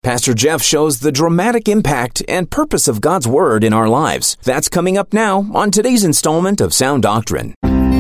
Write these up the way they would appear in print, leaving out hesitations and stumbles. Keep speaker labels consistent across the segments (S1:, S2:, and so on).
S1: Pastor Jeff shows the dramatic impact and purpose of God's Word in our lives. That's coming up now on today's installment of Sound Doctrine.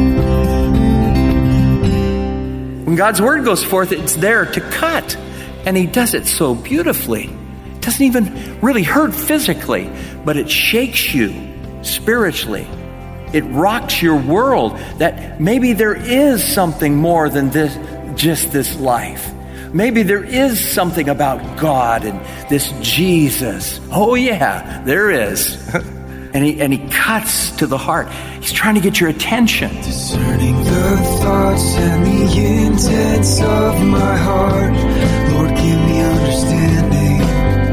S2: When God's Word goes forth, it's there to cut. And He does it so beautifully. It doesn't even really hurt physically, but it shakes you spiritually. It rocks your world that maybe there is something more than this, just this life. Maybe there is something about God and this Jesus. Oh yeah, there is. And he cuts to the heart. He's trying to get your attention.
S3: Discerning the thoughts and the intents of my heart. Lord, give me understanding.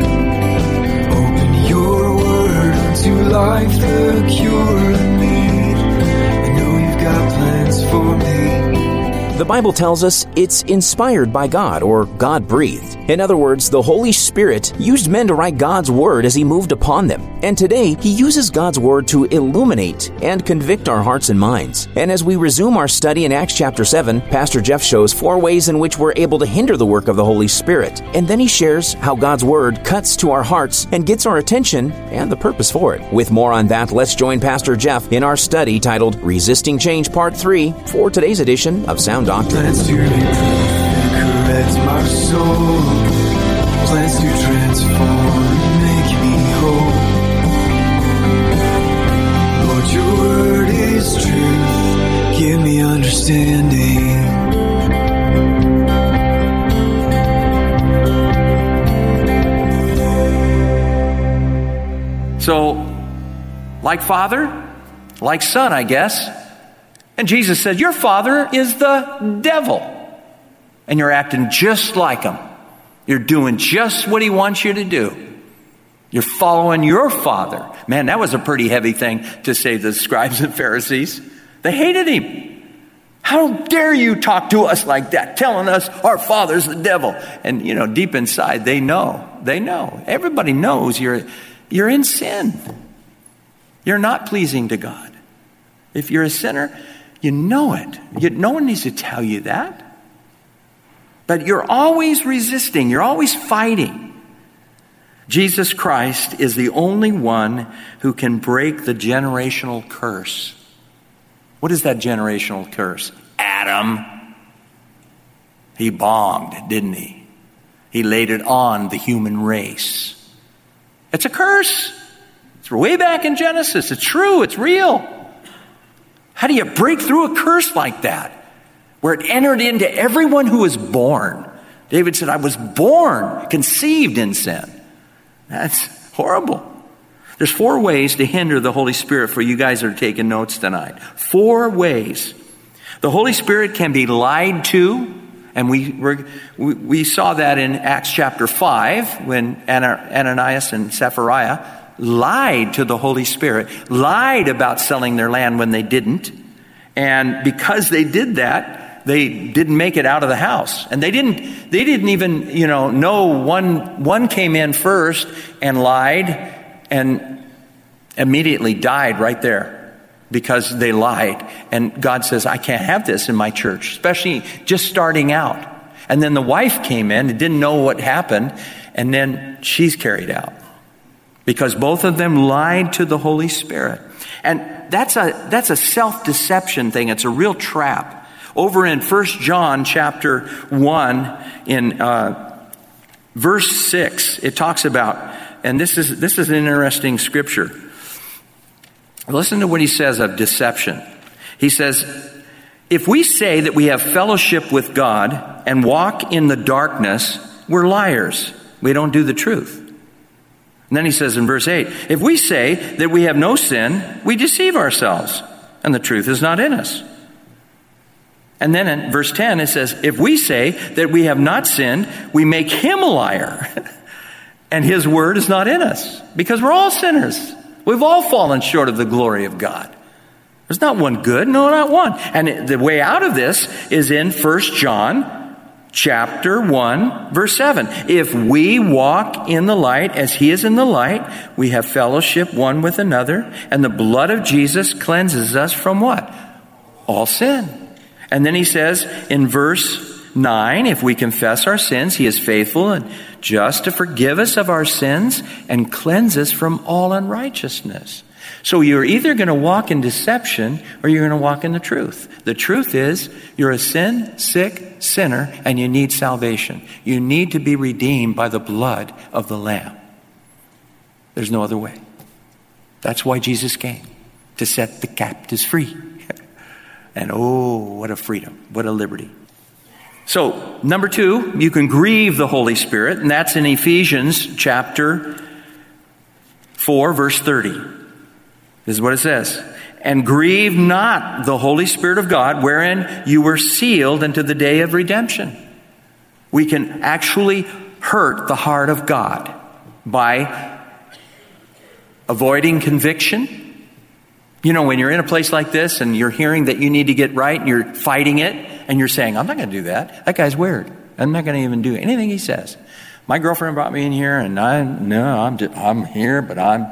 S3: Open your word unto life, the cure and need. I know you've got plans for me.
S1: The Bible tells us it's inspired by God, or God-breathed. In other words, the Holy Spirit used men to write God's Word as He moved upon them. And today, He uses God's Word to illuminate and convict our hearts and minds. And as we resume our study in Acts chapter 7, Pastor Jeff shows 4 ways in which we're able to hinder the work of the Holy Spirit. And then he shares how God's Word cuts to our hearts and gets our attention and the purpose for it. With more on that, let's join Pastor Jeff in our study titled Resisting Change Part 3 for today's edition of Sound Doctrine.
S3: Plans to improve and correct my soul. Plans to transform and make me whole. Lord, your word is truth. Give me understanding.
S2: So, like Father, like Son, I guess. And Jesus said, your father is the devil. And you're acting just like him. You're doing just what he wants you to do. You're following your father. Man, that was a pretty heavy thing to say to the scribes and Pharisees. They hated him. How dare you talk to us like that, telling us our father's the devil? And, you know, deep inside, they know. They know. Everybody knows you're in sin. You're not pleasing to God. If you're a sinner, you know it. No one needs to tell you that. But you're always resisting. You're always fighting. Jesus Christ is the only one who can break the generational curse. What is that generational curse? Adam. He bombed, didn't he? He laid it on the human race. It's a curse. It's way back in Genesis. It's true. It's real. How do you break through a curse like that? Where it entered into everyone who was born. David said, I was born, conceived in sin. That's horrible. There's 4 ways to hinder the Holy Spirit for you guys that are taking notes tonight. 4 ways. The Holy Spirit can be lied to. And we saw that in Acts chapter 5 when Ananias and Sapphira lied to the Holy Spirit, lied about selling their land when they didn't. And because they did that, they didn't make it out of the house. And they didn't even, know one came in first and lied and immediately died right there because they lied. And God says, I can't have this in my church, especially just starting out. And then the wife came in and didn't know what happened, and then she's carried out. Because both of them lied to the Holy Spirit. And that's a self-deception thing. It's a real trap. Over in 1 John chapter 1, in verse 6, it talks about, and this is an interesting scripture. Listen to what he says of deception. He says, if we say that we have fellowship with God and walk in the darkness, we're liars. We don't do the truth. And then he says in verse 8, if we say that we have no sin, we deceive ourselves, and the truth is not in us. And then in verse 10, it says, if we say that we have not sinned, we make him a liar, and his word is not in us, because we're all sinners. We've all fallen short of the glory of God. There's not one good, no, not one. And the way out of this is in 1 John chapter 1, verse 7. If we walk in the light as he is in the light, we have fellowship one with another, and the blood of Jesus cleanses us from what? All sin. And then he says in verse 9, if we confess our sins, he is faithful and just to forgive us of our sins and cleanse us from all unrighteousness. So you're either going to walk in deception or you're going to walk in the truth. The truth is you're a sick sinner and you need salvation. You need to be redeemed by the blood of the Lamb. There's no other way. That's why Jesus came, to set the captives free. And oh, what a freedom, what a liberty. So, number 2, you can grieve the Holy Spirit, and that's in Ephesians chapter 4, verse 30. This is what it says. And grieve not the Holy Spirit of God, wherein you were sealed unto the day of redemption. We can actually hurt the heart of God by avoiding conviction. You know, when you're in a place like this and you're hearing that you need to get right and you're fighting it and you're saying, I'm not going to do that. That guy's weird. I'm not going to even do anything he says. My girlfriend brought me in here and I'm here, but I'm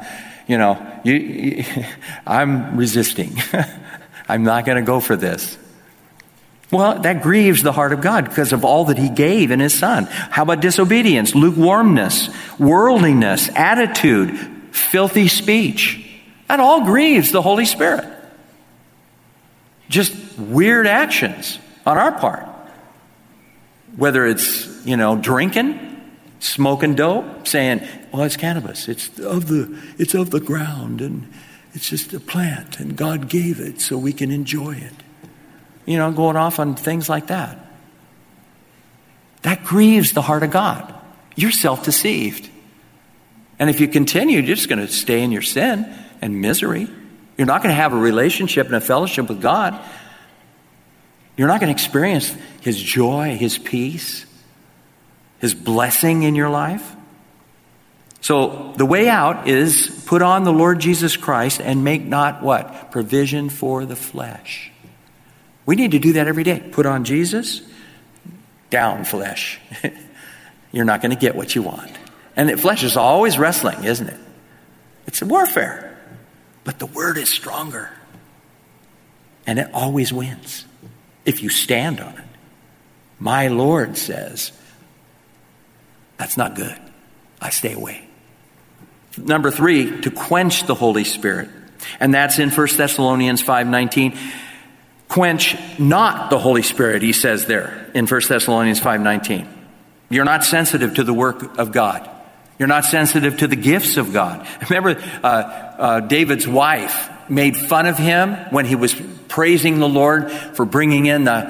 S2: resisting. I'm not going to go for this. Well, that grieves the heart of God because of all that he gave in his Son. How about disobedience, lukewarmness, worldliness, attitude, filthy speech? That all grieves the Holy Spirit. Just weird actions on our part. Whether it's, drinking, smoking dope, saying, well, it's cannabis. It's of the ground and it's just a plant and God gave it so we can enjoy it. Going off on things like that. That grieves the heart of God. You're self-deceived. And if you continue, you're just going to stay in your sin and misery. You're not going to have a relationship and a fellowship with God. You're not going to experience his joy, his peace, his blessing in your life. So the way out is put on the Lord Jesus Christ and make not what? Provision for the flesh. We need to do that every day. Put on Jesus, down flesh. You're not going to get what you want. And the flesh is always wrestling, isn't it? It's a warfare. But the word is stronger. And it always wins if you stand on it. My Lord says, that's not good. I stay away. Number 3, to quench the Holy Spirit. And that's in 1 Thessalonians 5:19. Quench not the Holy Spirit, he says there in 1 Thessalonians 5:19. You're not sensitive to the work of God. You're not sensitive to the gifts of God. Remember, David's wife made fun of him when he was praising the Lord for bringing in the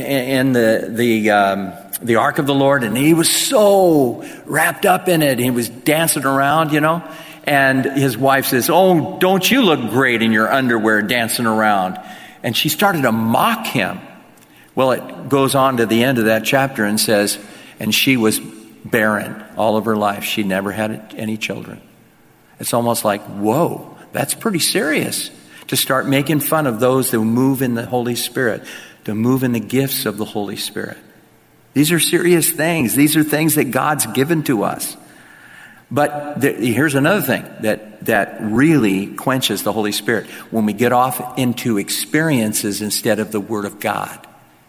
S2: ark of the Lord, and he was so wrapped up in it. He was dancing around, and his wife says, "Oh, don't you look great in your underwear dancing around?" And she started to mock him. Well, it goes on to the end of that chapter and says, and she was barren all of her life. She never had any children. It's almost like, whoa, that's pretty serious to start making fun of those that move in the Holy Spirit, to move in the gifts of the Holy Spirit. These are serious things. These are things that God's given to us. But here's another thing that really quenches the Holy Spirit. When we get off into experiences instead of the Word of God.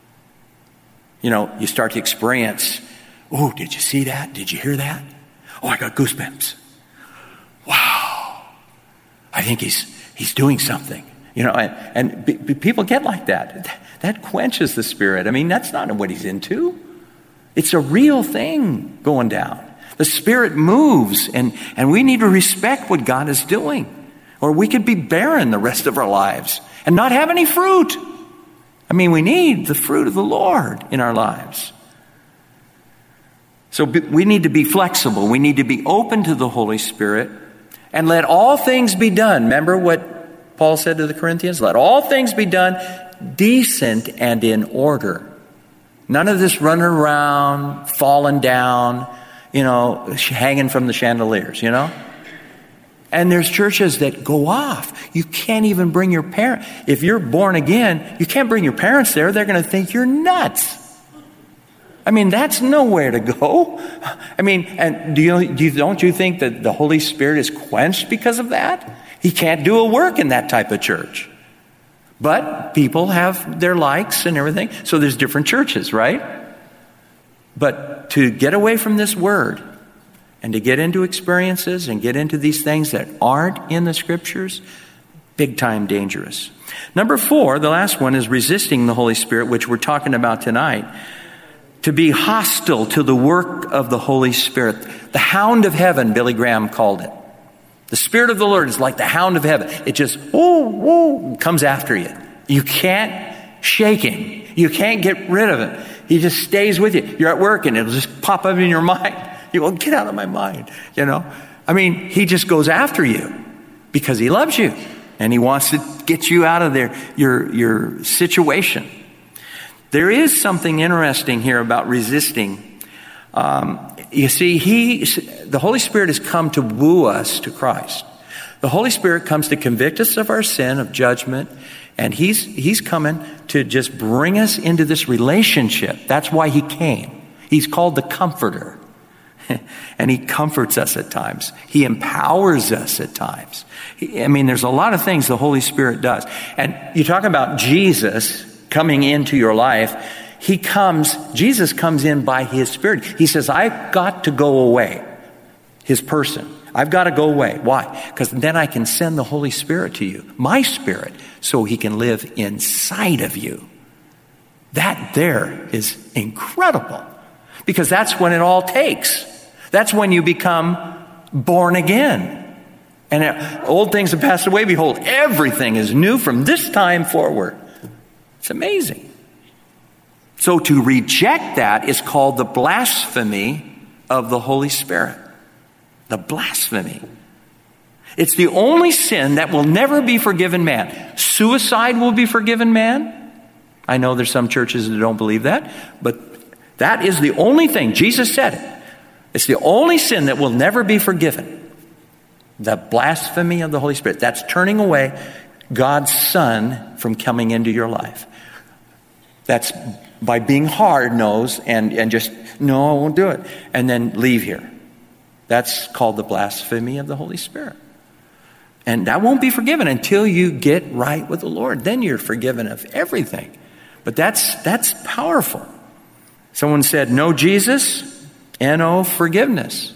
S2: You start to experience, oh, did you see that? Did you hear that? Oh, I got goosebumps. Wow. I think he's doing something. And people get like that. That quenches the Spirit. I mean, that's not what he's into. It's a real thing going down. The Spirit moves, and we need to respect what God is doing. Or we could be barren the rest of our lives and not have any fruit. I mean, we need the fruit of the Lord in our lives. So we need to be flexible. We need to be open to the Holy Spirit and let all things be done. Remember what Paul said to the Corinthians? Let all things be done decent and in order. None of this running around, falling down, hanging from the chandeliers, And there's churches that go off. You can't even bring your parents. If you're born again, you can't bring your parents there. They're going to think you're nuts. I mean, that's nowhere to go. I mean, and don't you think that the Holy Spirit is quenched because of that? He can't do a work in that type of church. But people have their likes and everything. So there's different churches, right? But to get away from this word and to get into experiences and get into these things that aren't in the Scriptures, big time dangerous. Number 4, the last one, is resisting the Holy Spirit, which we're talking about tonight. To be hostile to the work of the Holy Spirit. The hound of heaven, Billy Graham called it. The Spirit of the Lord is like the hound of heaven. It just, comes after you. You can't shake him. You can't get rid of it. He just stays with you. You're at work and it'll just pop up in your mind. You go, get out of my mind. I mean, he just goes after you because he loves you and he wants to get you out of your situation. There is something interesting here about resisting. You see, the Holy Spirit has come to woo us to Christ. The Holy Spirit comes to convict us of our sin, of judgment, and He's coming to just bring us into this relationship. That's why He came. He's called the Comforter. And He comforts us at times. He empowers us at times. There's a lot of things the Holy Spirit does. And you talk about Jesus coming into your life. Jesus comes in by His Spirit. He says, I've got to go away. His person. I've got to go away. Why? Because then I can send the Holy Spirit to you, my Spirit, so He can live inside of you. That there is incredible. Because that's when it all takes. That's when you become born again. And old things have passed away. Behold, everything is new from this time forward. It's amazing. So to reject that is called the blasphemy of the Holy Spirit. The blasphemy. It's the only sin that will never be forgiven man. Suicide will be forgiven man. I know there's some churches that don't believe that, but that is the only thing. Jesus said it. It's the only sin that will never be forgiven. The blasphemy of the Holy Spirit. That's turning away God's Son from coming into your life. That's by being hard-nosed and just, no, I won't do it. And then leave here. That's called the blasphemy of the Holy Spirit. And that won't be forgiven until you get right with the Lord. Then you're forgiven of everything. But that's powerful. Someone said, no Jesus, no forgiveness.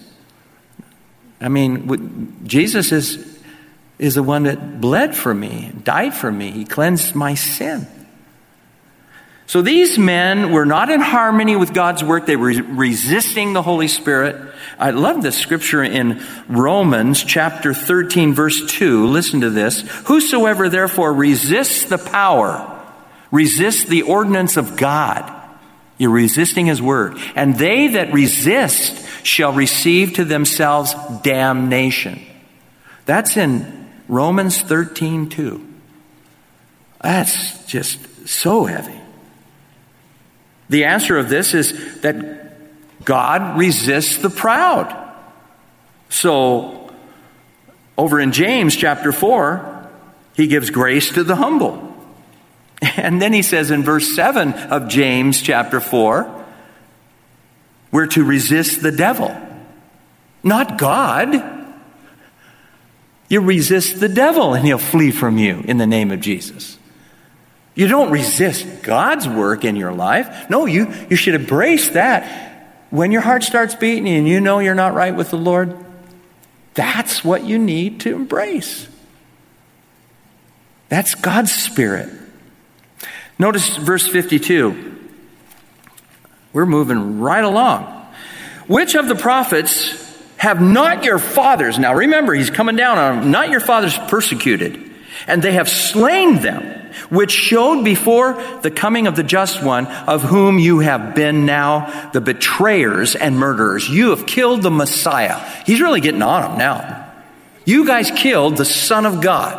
S2: Jesus is the one that bled for me, died for me. He cleansed my sin. So these men were not in harmony with God's work. They were resisting the Holy Spirit. I love this scripture in Romans chapter 13, verse 2. Listen to this. Whosoever therefore resists the power, resists the ordinance of God. You're resisting His word. And they that resist shall receive to themselves damnation. That's in Romans 13:2. That's just so heavy. The answer of this is that God resists the proud. So, over in James chapter 4, He gives grace to the humble. And then He says in verse 7 of James chapter 4, we're to resist the devil, not God. You resist the devil and he'll flee from you in the name of Jesus. You don't resist God's work in your life. No, you should embrace that. When your heart starts beating and you know you're not right with the Lord, that's what you need to embrace. That's God's Spirit. Notice verse 52. We're moving right along. Which of the prophets have not your fathers? Now remember, He's coming down on them. Not your fathers persecuted. And they have slain them, which showed before the coming of the just one, of whom you have been now the betrayers and murderers. You have killed the Messiah. He's really getting on them now. You guys killed the Son of God.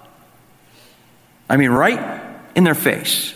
S2: Right in their face.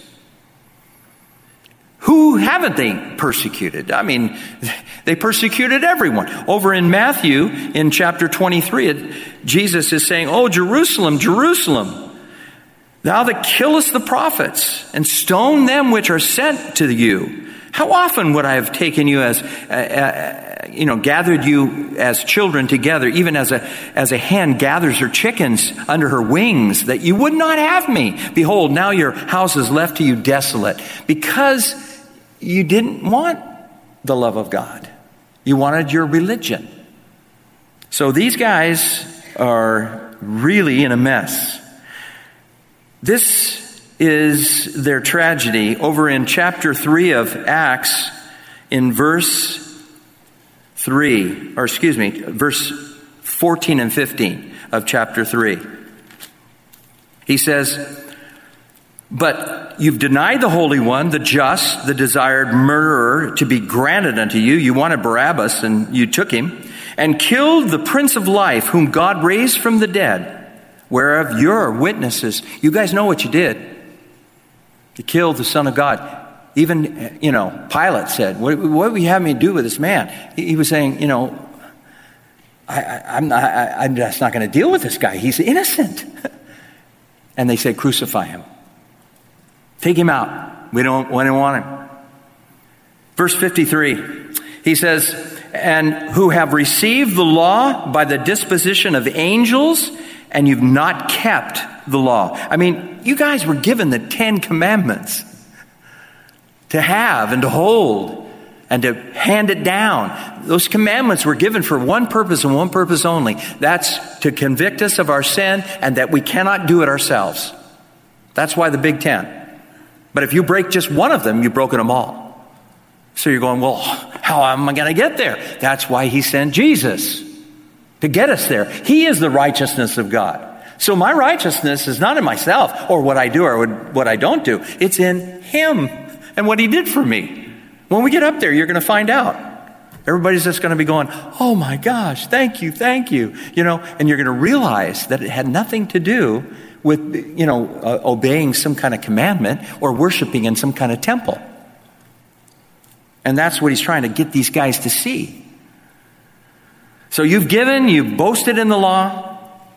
S2: Who haven't they persecuted? They persecuted everyone. Over in Matthew, in chapter 23, Jesus is saying, "Oh, Jerusalem, Jerusalem, thou that killest the prophets, and stone them which are sent to you. How often would I have taken you as, gathered you as children together, even as a hen gathers her chickens under her wings, that you would not have me? Behold, now your house is left to you desolate, because you didn't want the love of God. You wanted your religion. So these guys are really in a mess. This is their tragedy. Over in chapter 3 of Acts, in verse 14 and 15 of chapter 3. He says, but you've denied the Holy One, the just, the desired murderer to be granted unto you. You wanted Barabbas and you took him, and killed the Prince of Life, whom God raised from the dead, whereof you're witnesses. You guys know what you did. You killed the Son of God. Even, Pilate said, what do you have me do with this man? He was saying, I'm just not going to deal with this guy. He's innocent. And they said, crucify him. Take him out. We don't want him. Verse 53, he says, and who have received the law by the disposition of angels, and you've not kept the law. I mean, you guys were given the 10 commandments to have and to hold and to hand it down. Those commandments were given for one purpose and one purpose only. That's to convict us of our sin and that we cannot do it ourselves. That's why the big 10. But if you break just one of them, you've broken them all. So you're going, well, how am I going to get there? That's why he sent Jesus, to get us there. He is the righteousness of God. So my righteousness is not in myself or what I do or what I don't do. It's in him and what he did for me. When we get up there, you're going to find out. Everybody's just going to be going, oh my gosh, thank you. And you're going to realize that it had nothing to do with, obeying some kind of commandment or worshiping in some kind of temple. And that's what he's trying to get these guys to see. So you've boasted in the law,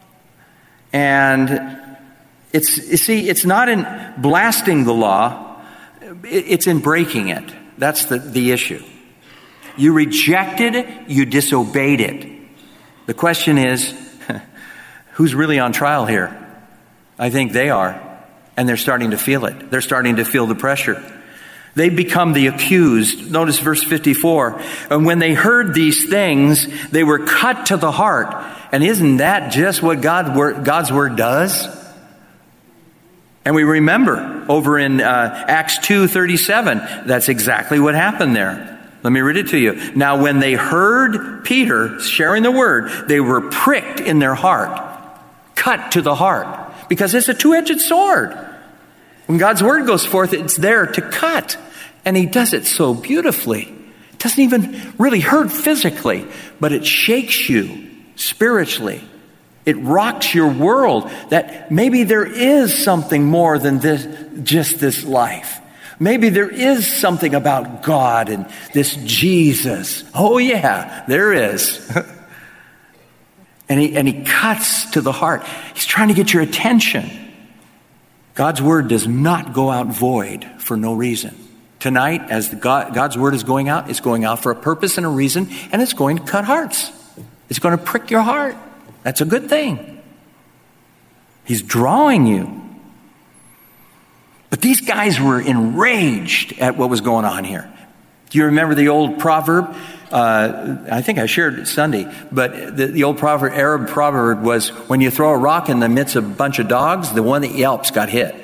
S2: and it's not in blasting the law, it's in breaking it. That's the issue. You rejected it, you disobeyed it. The question is, who's really on trial here? I think they are, and they're starting to feel it. They're starting to feel the pressure. They become the accused. Notice verse 54. And when they heard these things, they were cut to the heart. And isn't that just what God's word does? And we remember over in Acts 2:37, that's exactly what happened there. Let me read it to you. Now when they heard Peter sharing the word, they were pricked in their heart, cut to the heart. Because it's a two-edged sword. When God's word goes forth, it's there to cut. And he does it so beautifully. It doesn't even really hurt physically, but it shakes you spiritually. It rocks your world that maybe there is something more than just this life. Maybe there is something about God and this Jesus. Oh yeah, there is. And he cuts to the heart. He's trying to get your attention. God's word does not go out void for no reason. Tonight, as God's word is going out, it's going out for a purpose and a reason, and it's going to cut hearts. It's going to prick your heart. That's a good thing. He's drawing you. But these guys were enraged at what was going on here. Do you remember the old proverb? I think I shared it Sunday, but the old proverb, Arab proverb was, when you throw a rock in the midst of a bunch of dogs, the one that yelps got hit.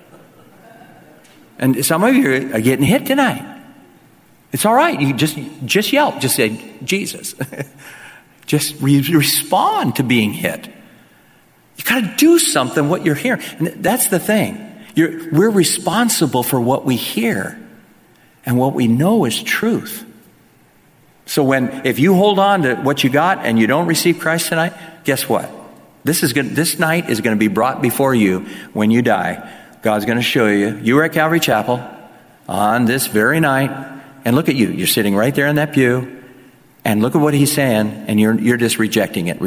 S2: And some of you are getting hit tonight. It's all right. You just yelp. Just say, Jesus. Just respond to being hit. You got to do something what you're hearing. And that's the thing. We're responsible for what we hear and what we know is truth. So if you hold on to what you got and you don't receive Christ tonight, guess what? This night is going to be brought before you when you die. God's going to show you. You were at Calvary Chapel on this very night, and look at you. You're sitting right there in that pew, and look at what he's saying, and you're just rejecting it.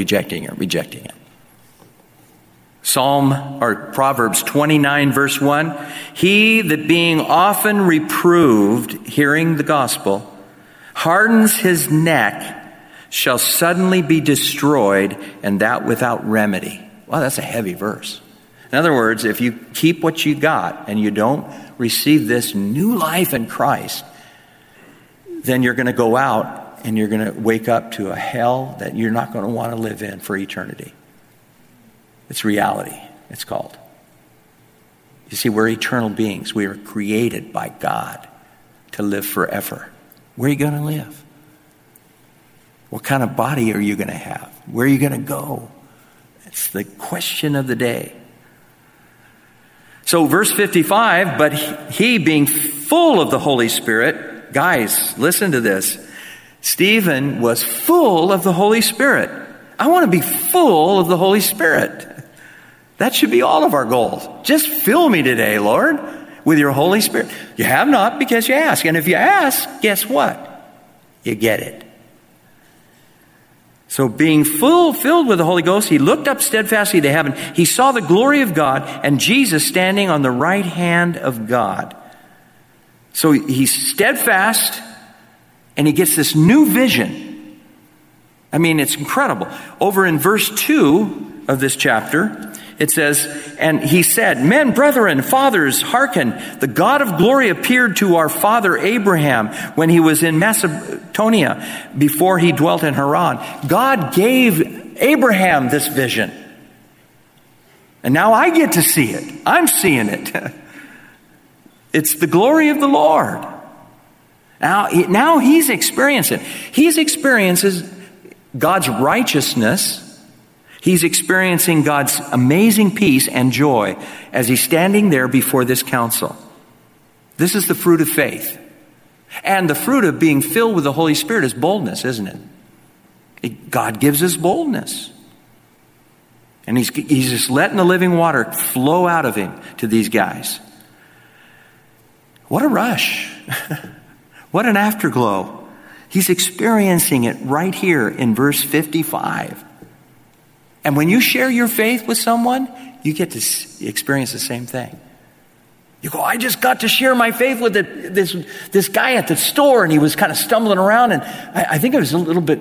S2: Proverbs 29 verse 1. He that being often reproved, hearing the gospel, hardens his neck, shall suddenly be destroyed, and that without remedy. Wow, that's a heavy verse. In other words, if you keep what you got and you don't receive this new life in Christ, then you're going to go out and you're going to wake up to a hell that you're not going to want to live in for eternity. It's reality, it's called. You see, we're eternal beings. We are created by God to live forever. Where are you going to live? What kind of body are you going to have? Where are you going to go? It's the question of the day. So verse 55, but he being full of the Holy Spirit, guys, listen to this. Stephen was full of the Holy Spirit. I want to be full of the Holy Spirit. That should be all of our goals. Just fill me today, Lord, with your Holy Spirit. You have not because you ask. And if you ask, guess what? You get it. So being filled with the Holy Ghost, he looked up steadfastly to heaven. He saw the glory of God and Jesus standing on the right hand of God. So he's steadfast and he gets this new vision. I mean, it's incredible. Over in verse 2 of this chapter, it says, and he said, men, brethren, fathers, hearken. The God of glory appeared to our father Abraham when he was in Mesopotamia before he dwelt in Haran. God gave Abraham this vision. And now I get to see it. I'm seeing it. It's the glory of the Lord. Now he's experiencing. He experiences God's righteousness. He's experiencing God's amazing peace and joy as he's standing there before this council. This is the fruit of faith. And the fruit of being filled with the Holy Spirit is boldness, isn't it? God gives us boldness. And he's just letting the living water flow out of him to these guys. What a rush. What an afterglow. He's experiencing it right here in verse 55. And when you share your faith with someone, you get to experience the same thing. You go, I just got to share my faith with this guy at the store, and he was kind of stumbling around, and I think it was a little bit,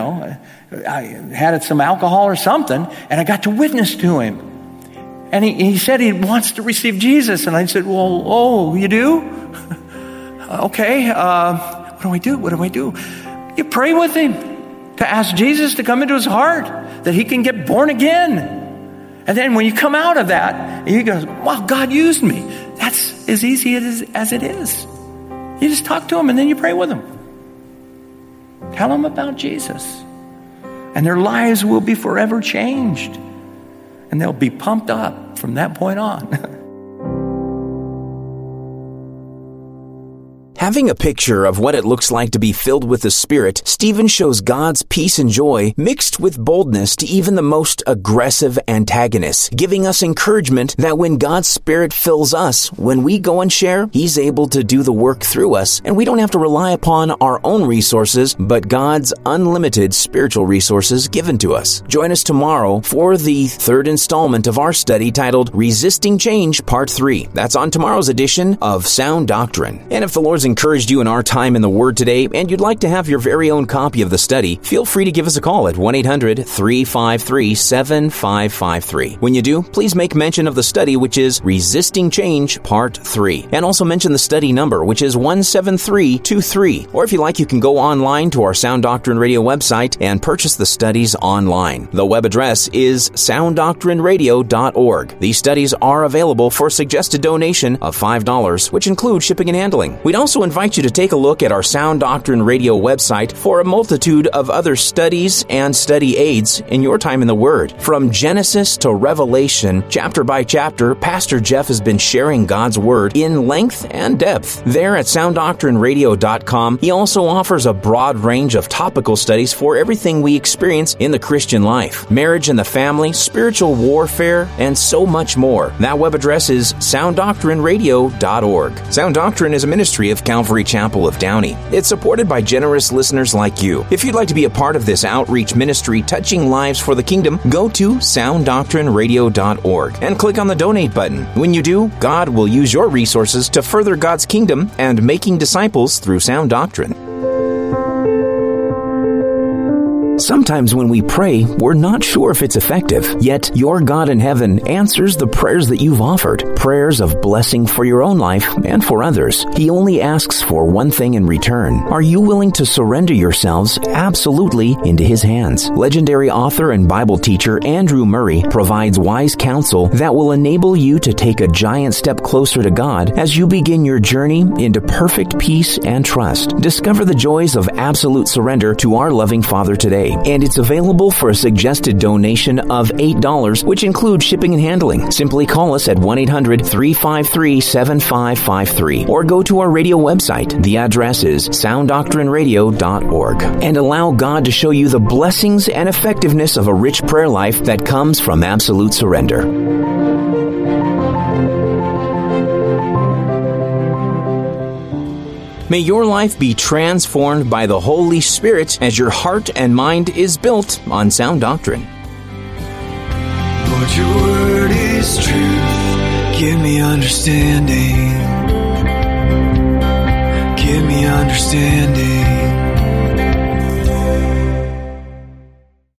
S2: I had some alcohol or something, and I got to witness to him. And he said he wants to receive Jesus, and I said, well, you do? Okay, what do I do? What do I do? You pray with him to ask Jesus to come into his heart, that he can get born again. And then when you come out of that, you go, wow, God used me. That's as easy as it is. You just talk to him and then you pray with him. Tell them about Jesus. And their lives will be forever changed. And they'll be pumped up from that point on.
S1: Having a picture of what it looks like to be filled with the Spirit, Stephen shows God's peace and joy mixed with boldness to even the most aggressive antagonists, giving us encouragement that when God's Spirit fills us, when we go and share, He's able to do the work through us, and we don't have to rely upon our own resources, but God's unlimited spiritual resources given to us. Join us tomorrow for the third installment of our study titled Resisting Change Part 3. That's on tomorrow's edition of Sound Doctrine. And if the Lord's encouraged you in our time in the Word today, and you'd like to have your very own copy of the study, feel free to give us a call at 1-800-353-7553. When you do, please make mention of the study, which is Resisting Change Part 3. And also mention the study number, which is 17323. Or if you like, you can go online to our Sound Doctrine Radio website and purchase the studies online. The web address is sounddoctrineradio.org. These studies are available for suggested donation of $5, which includes shipping and handling. We'd also invite you to take a look at our Sound Doctrine Radio website for a multitude of other studies and study aids in your time in the Word. From Genesis to Revelation, chapter by chapter, Pastor Jeff has been sharing God's Word in length and depth. There at sounddoctrineradio.com, he also offers a broad range of topical studies for everything we experience in the Christian life. Marriage and the family, spiritual warfare, and so much more. That web address is sounddoctrineradio.org. Sound Doctrine is a ministry of Calvary Chapel of Downey. It's supported by generous listeners like you. If you'd like to be a part of this outreach ministry touching lives for the kingdom, go to sounddoctrineradio.org and click on the donate button. When you do, God will use your resources to further God's kingdom and making disciples through sound doctrine. Sometimes when we pray, we're not sure if it's effective, yet your God in heaven answers the prayers that you've offered, prayers of blessing for your own life and for others. He only asks for one thing in return. Are you willing to surrender yourselves absolutely into His hands? Legendary author and Bible teacher Andrew Murray provides wise counsel that will enable you to take a giant step closer to God as you begin your journey into perfect peace and trust. Discover the joys of absolute surrender to our loving Father today. And it's available for a suggested donation of $8, which includes shipping and handling. Simply call us at 1-800-353-7553 or go to our radio website. The address is sounddoctrineradio.org. And allow God to show you the blessings and effectiveness of a rich prayer life that comes from absolute surrender. May your life be transformed by the Holy Spirit as your heart and mind is built on sound doctrine.
S3: Lord, your word is truth. Give me understanding. Give me understanding.